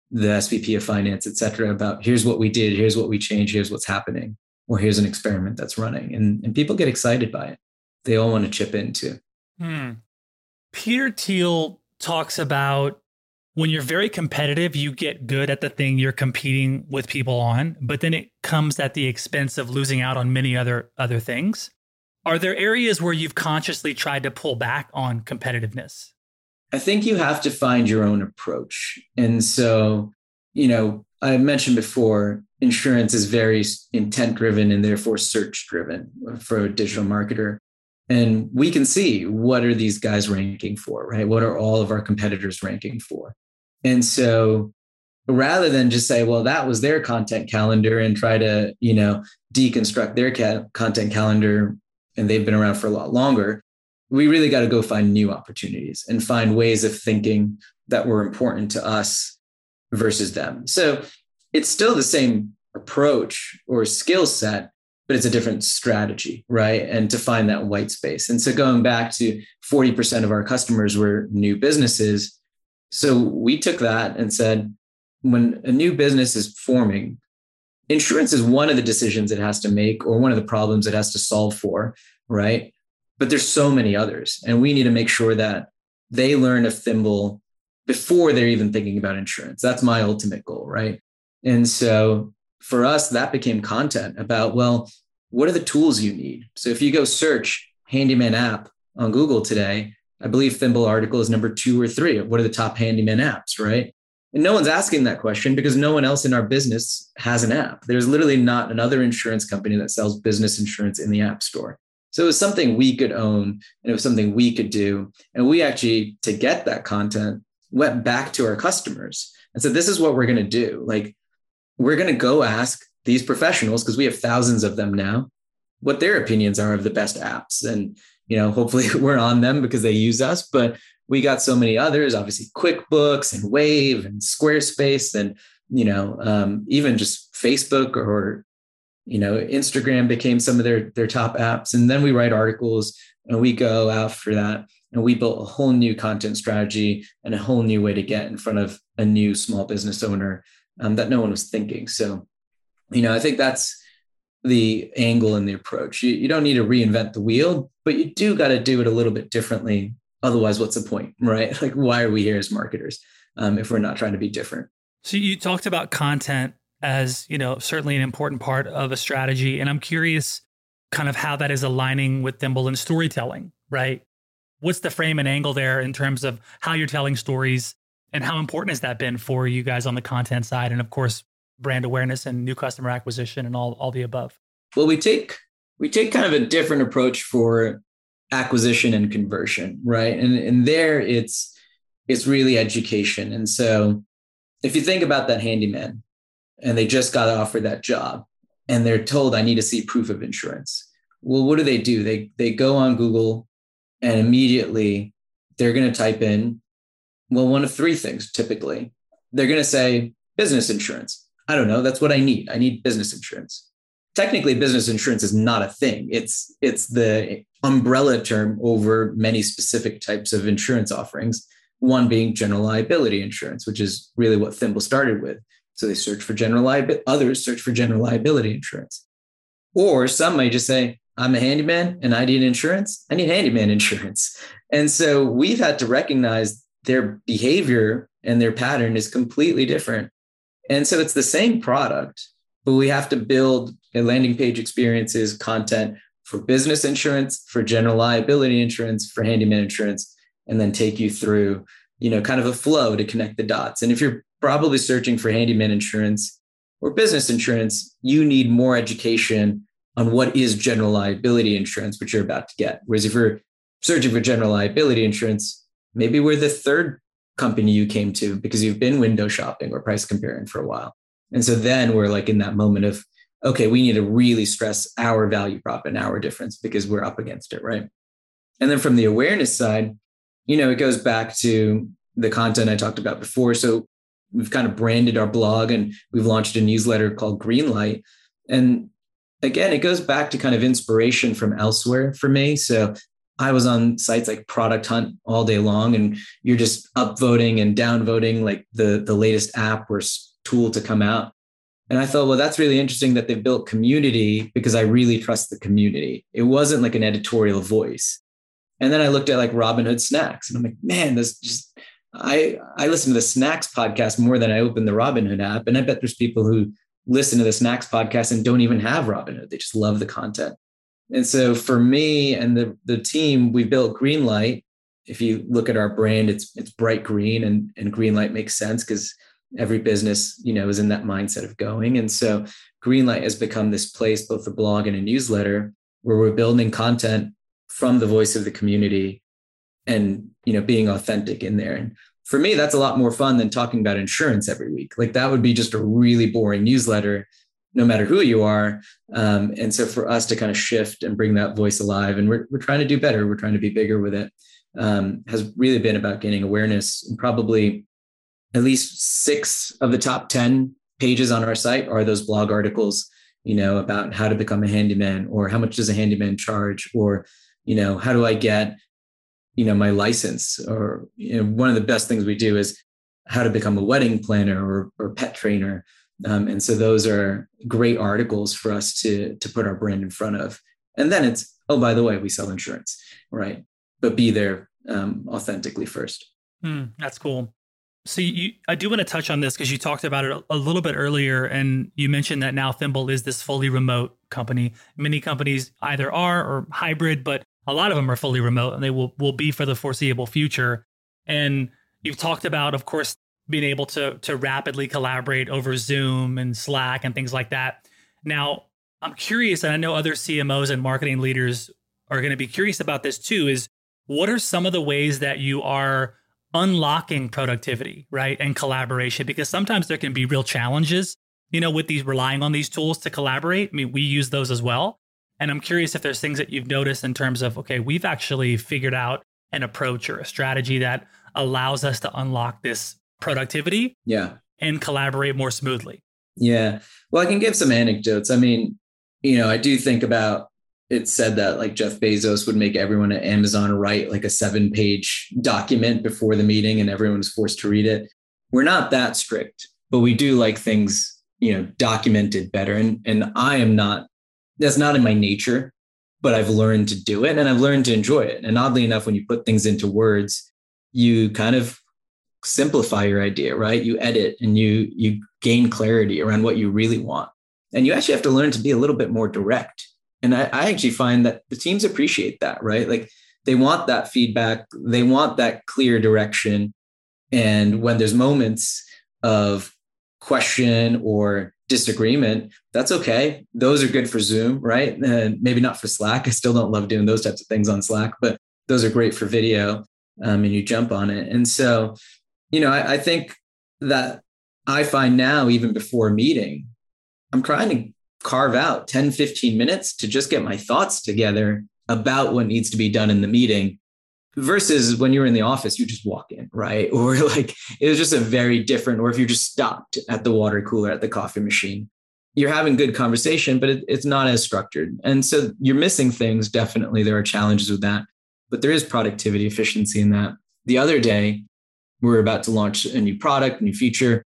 the S V P of finance, et cetera, about here's what we did, here's what we changed, here's what's happening, or here's an experiment that's running. And, and people get excited by it. They all want to chip in too. Hmm. Peter Thiel talks about when you're very competitive, you get good at the thing you're competing with people on, but then it comes at the expense of losing out on many other other things. Are there areas where you've consciously tried to pull back on competitiveness? I think you have to find your own approach. And so, you know, I mentioned before, insurance is very intent driven and therefore search driven for a digital marketer. And we can see what are these guys ranking for, right? What are all of our competitors ranking for? And so rather than just say, well, that was their content calendar and try to, you know, deconstruct their ca- content calendar, and they've been around for a lot longer, we really got to go find new opportunities and find ways of thinking that were important to us versus them. So it's still the same approach or skill set, but it's a different strategy, right? And to find that white space. And so going back to forty percent of our customers were new businesses. So we took that and said, when a new business is forming, insurance is one of the decisions it has to make or one of the problems it has to solve for, right? But there's so many others. And we need to make sure that they learn of Thimble before they're even thinking about insurance. That's my ultimate goal, right? And so for us, that became content about, well, what are the tools you need? So if you go search handyman app on Google today, I believe Thimble article is number two or three of what are the top handyman apps, right? And no one's asking that question because no one else in our business has an app. There's literally not another insurance company that sells business insurance in the app store. So it was something we could own and it was something we could do. And we actually, to get that content, went back to our customers and said, this is what we're going to do. Like, we're going to go ask these professionals, because we have thousands of them now, what their opinions are of the best apps. And, you know, hopefully we're on them because they use us, but we got so many others, obviously QuickBooks and Wave and Squarespace and, you know, um, even just Facebook or, you know, Instagram became some of their, their top apps. And then we write articles and we go after that. And we built a whole new content strategy and a whole new way to get in front of a new small business owner um, that no one was thinking. So, you know, I think that's the angle and the approach. You, you don't need to reinvent the wheel, but you do got to do it a little bit differently. Otherwise, what's the point, right? Like, why are we here as marketers um, if we're not trying to be different? So you talked about content as, you know, certainly an important part of a strategy. And I'm curious kind of how that is aligning with Thimble and storytelling, right? What's the frame and angle there in terms of how you're telling stories and how important has that been for you guys on the content side? And of course, brand awareness and new customer acquisition and all, all the above. Well, we take, we take kind of a different approach for acquisition and conversion, right? And, and there it's, it's really education. And so if you think about that handyman and they just got offered that job and they're told, I need to see proof of insurance. Well, what do they do? They, they go on Google and immediately they're going to type in, well, one of three things typically. They're going to say business insurance. I don't know. That's what I need. I need business insurance. Technically, business insurance is not a thing. It's, it's the umbrella term over many specific types of insurance offerings, one being general liability insurance, which is really what Thimble started with. So they search for general liability, others search for general liability insurance. Or some may just say, I'm a handyman and I need insurance. I need handyman insurance. And so we've had to recognize their behavior and their pattern is completely different. And so it's the same product, but we have to build a landing page experiences, content for business insurance, for general liability insurance, for handyman insurance, and then take you through, you know, kind of a flow to connect the dots. And if you're probably searching for handyman insurance or business insurance, you need more education on what is general liability insurance, which you're about to get. Whereas if you're searching for general liability insurance, maybe we're the third company you came to because you've been window shopping or price comparing for a while. And so then we're like in that moment of, okay, we need to really stress our value prop and our difference because we're up against it, right? And then from the awareness side, you know, it goes back to the content I talked about before. So we've kind of branded our blog and we've launched a newsletter called Greenlight. And again, it goes back to kind of inspiration from elsewhere for me. So I was on sites like Product Hunt all day long, and you're just upvoting and downvoting like the, the latest app or tool to come out. And I thought, well, that's really interesting that they've built community, because I really trust the community. It wasn't like an editorial voice. And then I looked at like Robinhood Snacks, and I'm like, man, this just, I, I listen to the Snacks podcast more than I open the Robinhood app. And I bet there's people who listen to the Snacks podcast and don't even have Robinhood. They just love the content. And so for me and the, the team, we built Greenlight. If you look at our brand, it's it's bright green, and, and Greenlight makes sense because every business, you know, is in that mindset of going. And so Greenlight has become this place, both a blog and a newsletter, where we're building content from the voice of the community and, you know, being authentic in there. And for me, that's a lot more fun than talking about insurance every week. Like that would be just a really boring newsletter, no matter who you are. Um, and so for us to kind of shift and bring that voice alive, and we're, we're trying to do better, we're trying to be bigger with it, um, has really been about gaining awareness. And probably at least six of the top ten pages on our site are those blog articles, you know, about how to become a handyman, or how much does a handyman charge, or, you know, how do I get, you know, my license, or, you know, one of the best things we do is how to become a wedding planner or, or pet trainer. Um, and so those are great articles for us to, to put our brand in front of. And then it's, oh, by the way, we sell insurance, right? But be there um, authentically first. Mm, that's cool. So you, I do want to touch on this because you talked about it a, a little bit earlier, and you mentioned that now Thimble is this fully remote company. Many companies either are or hybrid, but a lot of them are fully remote, and they will, will be for the foreseeable future. And you've talked about, of course, being able to, to rapidly collaborate over Zoom and Slack and things like that. Now, I'm curious, and I know other C M Os and marketing leaders are going to be curious about this too, is what are some of the ways that you are unlocking productivity, right, and collaboration? Because sometimes there can be real challenges, you know, with these relying on these tools to collaborate. I mean, we use those as well. And I'm curious if there's things that you've noticed in terms of, okay, we've actually figured out an approach or a strategy that allows us to unlock this productivity, yeah, and collaborate more smoothly. Yeah. Well, I can give some anecdotes. I mean, you know, I do think about, it said that like Jeff Bezos would make everyone at Amazon write like a seven page document before the meeting and everyone was forced to read it. We're not that strict, but we do like things, you know, documented better. And, and I am not, that's not in my nature, but I've learned to do it and I've learned to enjoy it. And oddly enough, when you put things into words, you kind of simplify your idea, right? You edit and you, you gain clarity around what you really want. And you actually have to learn to be a little bit more direct. And I, I actually find that the teams appreciate that, right? Like they want that feedback. They want that clear direction. And when there's moments of question or disagreement, that's okay. Those are good for Zoom, right? And maybe not for Slack. I still don't love doing those types of things on Slack, but those are great for video, um, and you jump on it. And so, you know, I, I think that I find now, even before a meeting, I'm trying to carve out ten, fifteen minutes to just get my thoughts together about what needs to be done in the meeting, versus when you're in the office, you just walk in, right? Or like, it was just a very different, or if you're just stopped at the water cooler, at the coffee machine, you're having good conversation, but it, it's not as structured. And so you're missing things. Definitely there are challenges with that, but there is productivity, efficiency in that. The other day, we were about to launch a new product, new feature.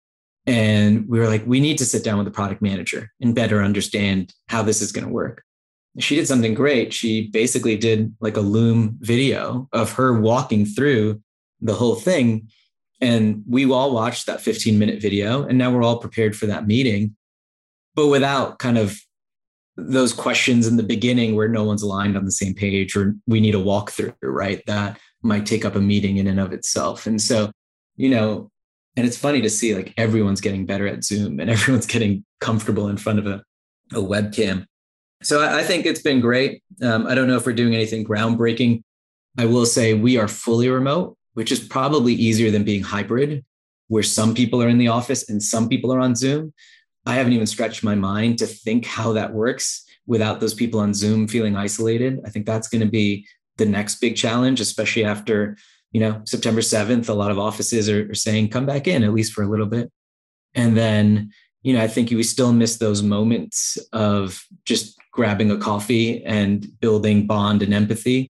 And we were like, we need to sit down with the product manager and better understand how this is going to work. She did something great. She basically did like a Loom video of her walking through the whole thing. And we all watched that fifteen minute video. And now we're all prepared for that meeting, but without kind of those questions in the beginning where no one's aligned on the same page, or we need a walkthrough, right? That might take up a meeting in and of itself. And so, you know, and it's funny to see like everyone's getting better at Zoom and everyone's getting comfortable in front of a, a webcam. So I, I think it's been great. Um, I don't know if we're doing anything groundbreaking. I will say we are fully remote, which is probably easier than being hybrid, where some people are in the office and some people are on Zoom. I haven't even stretched my mind to think how that works without those people on Zoom feeling isolated. I think that's going to be the next big challenge, especially after, you know, September seventh. A lot of offices are, are saying, come back in, at least for a little bit. And then, you know, I think we still miss those moments of just grabbing a coffee and building bond and empathy.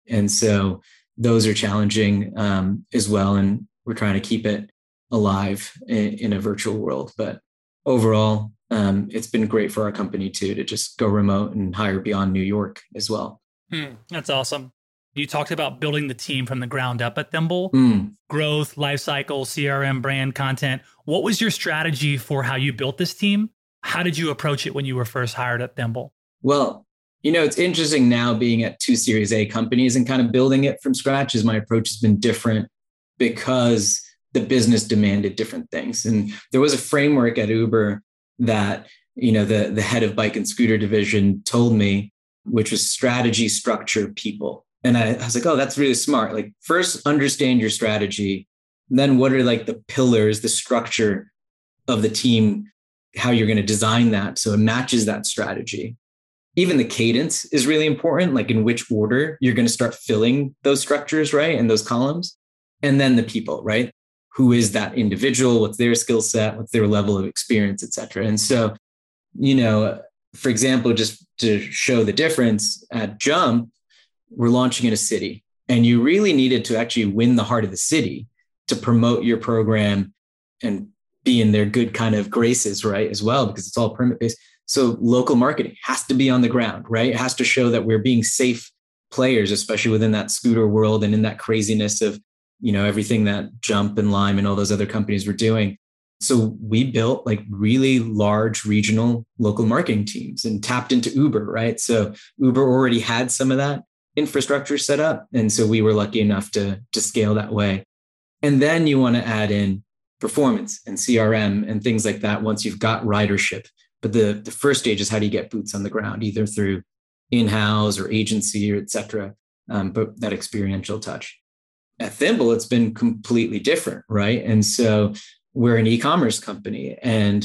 And so those are challenging um, as well. And we're trying to keep it alive in, in a virtual world. But overall, um, it's been great for our company too, to just go remote and hire beyond New York as well. Hmm, that's awesome. You talked about building the team from the ground up at Thimble, Mm. growth, lifecycle, C R M, brand, content. What was your strategy for how you built this team? How did you approach it when you were first hired at Thimble? Well, you know, it's interesting now being at two Series A companies and kind of building it from scratch, as my approach has been different because the business demanded different things. And there was a framework at Uber that, you know, the, the head of bike and scooter division told me, which was strategy, structure, people. And I, I was like, oh, that's really smart. Like, first understand your strategy. Then what are like the pillars, the structure of the team, how you're going to design that so it matches that strategy. Even the cadence is really important, like in which order you're going to start filling those structures, right? And those columns. And then the people, right? Who is that individual? What's their skill set? What's their level of experience, et cetera. And so, you know, for example, just to show the difference at Jump, we're launching in a city, and you really needed to actually win the heart of the city to promote your program and be in their good kind of graces, right? As well, because it's all permit based. So local marketing has to be on the ground, right? It has to show that we're being safe players, especially within that scooter world and in that craziness of, you know, everything that Jump and Lime and all those other companies were doing. So we built like really large regional local marketing teams and tapped into Uber, right? So Uber already had some of that infrastructure set up. And so we were lucky enough to, to scale that way. And then you want to add in performance and C R M and things like that once you've got ridership. But the, the first stage is how do you get boots on the ground, either through in-house or agency or et cetera. Um, but that experiential touch. At Thimble, it's been completely different, right? And so we're an e-commerce company, and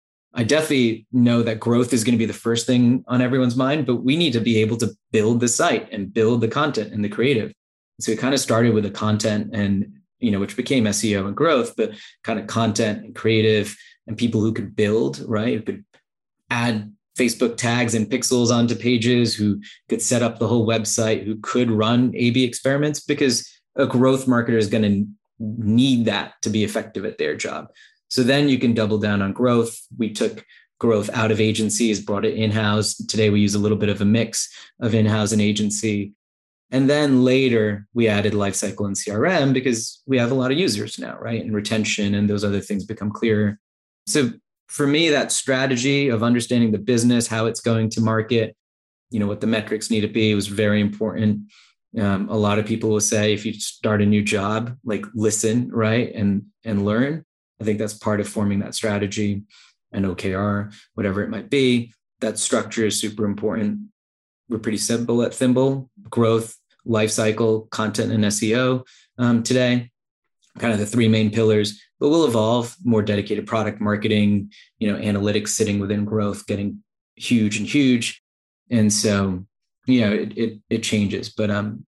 I definitely know that growth is going to be the first thing on everyone's mind, but we need to be able to build the site and build the content and the creative. So we kind of started with the content and, you know, which became S E O and growth, but kind of content and creative and people who could build, right? Who could add Facebook tags and pixels onto pages, who could set up the whole website, who could run A B experiments, because a growth marketer is going to need that to be effective at their job. So then you can double down on growth. We took growth out of agencies, brought it in-house. Today, we use a little bit of a mix of in-house and agency. And then later, we added lifecycle and C R M because we have a lot of users now, right? And retention and those other things become clearer. So for me, that strategy of understanding the business, how it's going to market, you know, what the metrics need to be was very important. Um, a lot of people will say, if you start a new job, like listen, right? And, and learn. I think that's part of forming that strategy and O K R, whatever it might be. That structure is super important. We're pretty simple at Thimble: growth, life cycle, content, and S E O um, today, kind of the three main pillars, but we'll evolve. More dedicated product marketing, you know, analytics sitting within growth, getting huge and huge. And so, you know, it, it, it changes, but um,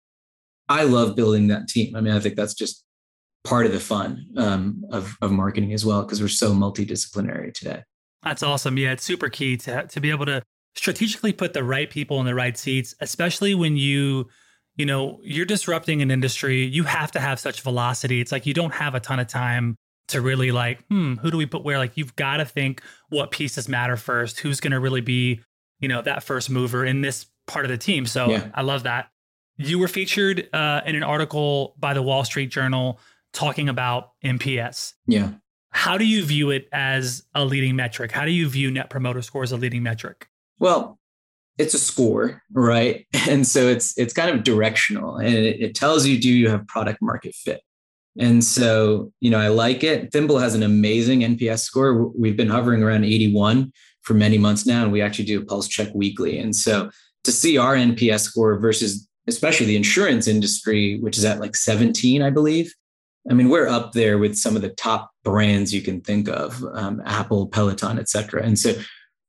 I love building that team. I mean, I think that's just part of the fun um, of, of marketing as well, because we're so multidisciplinary today. That's awesome. Yeah, it's super key to to be able to strategically put the right people in the right seats, especially when you, you know, you're disrupting an industry. You have to have such velocity. It's like you don't have a ton of time to really like, hmm, who do we put where? Like, you've got to think what pieces matter first. Who's going to really be, you know, that first mover in this part of the team. So yeah. I love that. You were featured uh, in an article by the Wall Street Journal talking about N P S. Yeah. How do you view it as a leading metric? How do you view Net Promoter Score as a leading metric? Well, it's a score, right? And so it's it's kind of directional, and it, it tells you, do you have product market fit? And so, you know, I like it. Thimble has an amazing N P S score. We've been hovering around eighty-one for many months now, and we actually do a pulse check weekly. And so to see our N P S score versus especially the insurance industry, which is at like seventeen, I believe. I mean, we're up there with some of the top brands you can think of, um, Apple, Peloton, et cetera. And so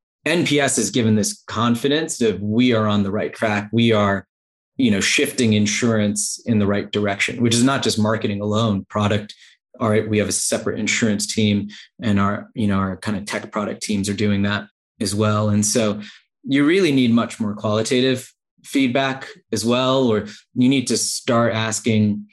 N P S has given this confidence that we are on the right track. We are, you know, shifting insurance in the right direction, which is not just marketing alone. Product, all right, we have a separate insurance team, and our, you know, our kind of tech product teams are doing that as well. And so you really need much more qualitative feedback as well, or you need to start asking,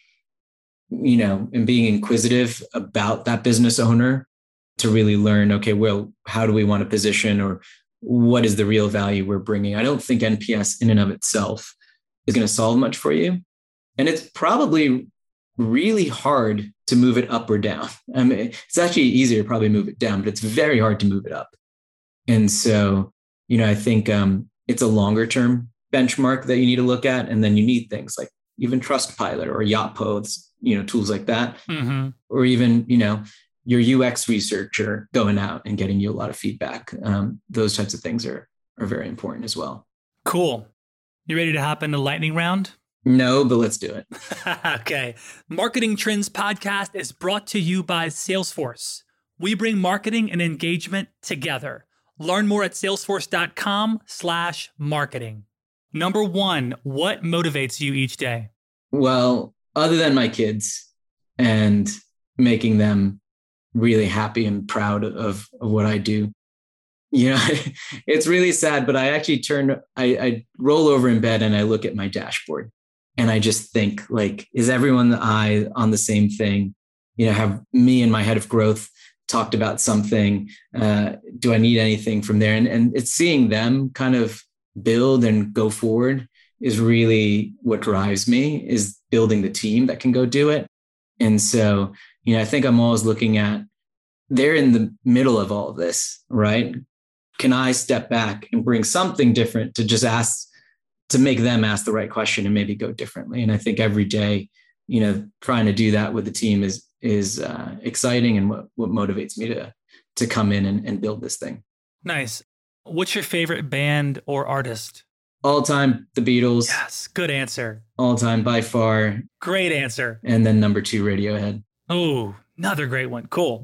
you know, and being inquisitive about that business owner to really learn, okay, well, how do we want to position, or what is the real value we're bringing? I don't think N P S in and of itself is going to solve much for you. And it's probably really hard to move it up or down. I mean, it's actually easier to probably move it down, but it's very hard to move it up. And so, you know, I think um, it's a longer term benchmark that you need to look at. And then you need things like even Trustpilot or Yotpo, you know, tools like that, mm-hmm. or even, you know, your U X researcher going out and getting you a lot of feedback. Um, those types of things are are very important as well. Cool. You ready to hop into lightning round? No, but let's do it. Okay. Marketing Trends Podcast is brought to you by Salesforce. We bring marketing and engagement together. Learn more at salesforce.com slash marketing. Number one, what motivates you each day? Well, other than my kids and making them really happy and proud of, of what I do, you know, it's really sad, but I actually turn, I, I roll over in bed and I look at my dashboard and I just think, like, is everyone I on the same thing? You know, have me and my head of growth talked about something? Uh, do I need anything from there? And, and it's seeing them kind of build and go forward is really what drives me, is building the team that can go do it. And so, you know, I think I'm always looking at, they're in the middle of all of this, right? Can I step back and bring something different to just ask, to make them ask the right question and maybe go differently? And I think every day, you know, trying to do that with the team is is uh, exciting, and what, what motivates me to to come in and, and build this thing. Nice. What's your favorite band or artist? All time, the Beatles. Yes, good answer. All time by far. Great answer. And then number two, Radiohead. Oh, another great one. Cool.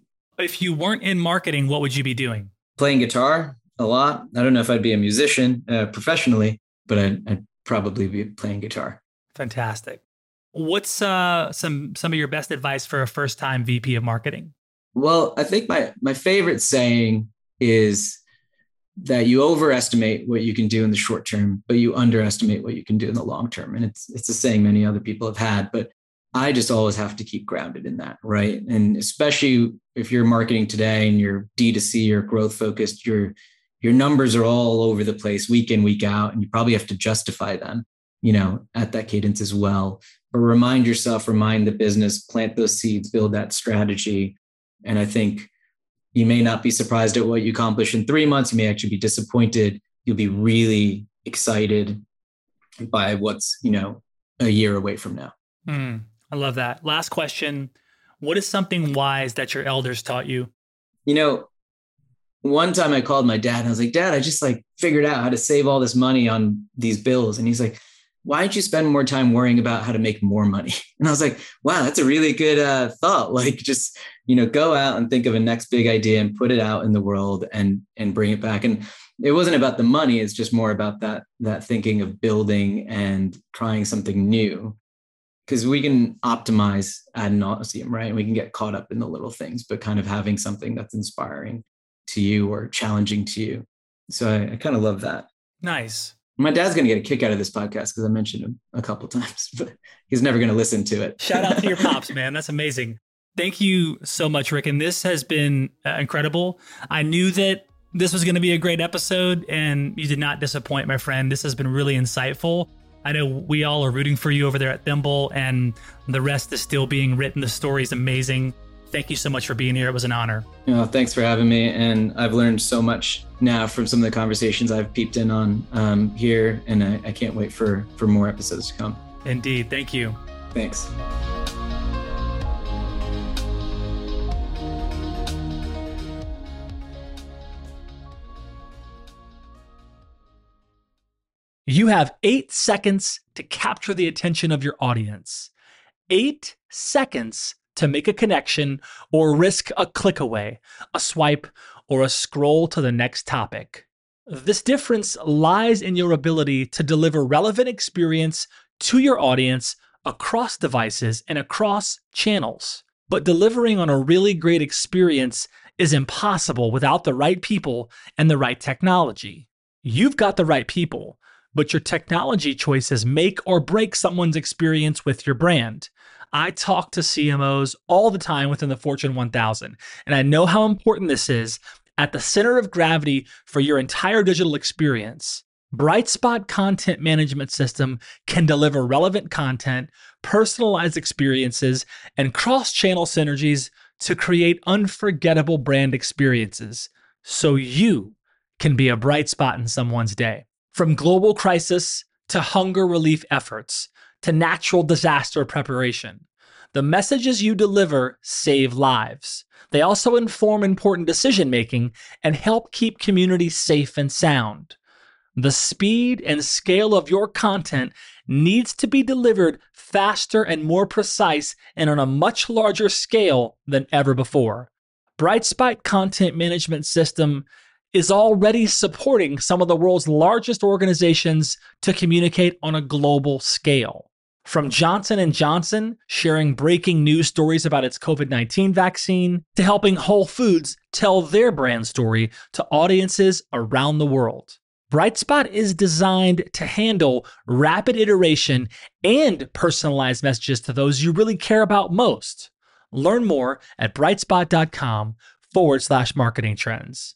If you weren't in marketing, what would you be doing? Playing guitar a lot. I don't know if I'd be a musician uh, professionally, but I'd, I'd probably be playing guitar. Fantastic. What's uh, some some of your best advice for a first-time V P of marketing? Well, I think my my favorite saying is that you overestimate what you can do in the short term, but you underestimate what you can do in the long term. And it's it's a saying many other people have had, but I just always have to keep grounded in that, right? And especially if you're marketing today and you're D two C or growth focused, your your numbers are all over the place week in, week out, and you probably have to justify them, you know, at that cadence as well. But remind yourself, remind the business, plant those seeds, build that strategy. And I think you may not be surprised at what you accomplish in three months. You may actually be disappointed. You'll be really excited by what's, you know, a year away from now. Mm, I love that. Last question. What is something wise that your elders taught you? You know, one time I called my dad and I was like, Dad, I just like figured out how to save all this money on these bills. And he's like, why don't you spend more time worrying about how to make more money? And I was like, wow, that's a really good uh, thought. Like, just, you know, go out and think of a next big idea and put it out in the world and, and bring it back. And it wasn't about the money. It's just more about that, that thinking of building and trying something new, because we can optimize ad nauseum, right? We can get caught up in the little things, but kind of having something that's inspiring to you or challenging to you. So I, I kind of love that. Nice. My dad's going to get a kick out of this podcast because I mentioned him a couple of times, but he's never going to listen to it. Shout out to your pops, man. That's amazing. Thank you so much, Rick. And this has been uh, incredible. I knew that this was going to be a great episode, and you did not disappoint, my friend. This has been really insightful. I know we all are rooting for you over there at Thimble, and the rest is still being written. The story is amazing. Thank you so much for being here. It was an honor. Oh, thanks for having me. And I've learned so much now from some of the conversations I've peeped in on um, here. And I, I can't wait for, for more episodes to come. Indeed. Thank you. Thanks. You have eight seconds to capture the attention of your audience. Eight seconds to make a connection or risk a click away, a swipe, or a scroll to the next topic. This difference lies in your ability to deliver relevant experience to your audience across devices and across channels. But delivering on a really great experience is impossible without the right people and the right technology. You've got the right people, but your technology choices make or break someone's experience with your brand. I talk to C M Os all the time within the Fortune one thousand, and I know how important this is at the center of gravity for your entire digital experience. BrightSpot Content Management System can deliver relevant content, personalized experiences, and cross-channel synergies to create unforgettable brand experiences, so you can be a bright spot in someone's day. From global crisis to hunger relief efforts to natural disaster preparation, the messages you deliver save lives. They also inform important decision-making and help keep communities safe and sound. The speed and scale of your content needs to be delivered faster and more precise and on a much larger scale than ever before. BrightSpot Content Management System is already supporting some of the world's largest organizations to communicate on a global scale. From Johnson and Johnson sharing breaking news stories about its COVID nineteen vaccine, to helping Whole Foods tell their brand story to audiences around the world. BrightSpot is designed to handle rapid iteration and personalized messages to those you really care about most. Learn more at brightspot.com forward slash marketing trends.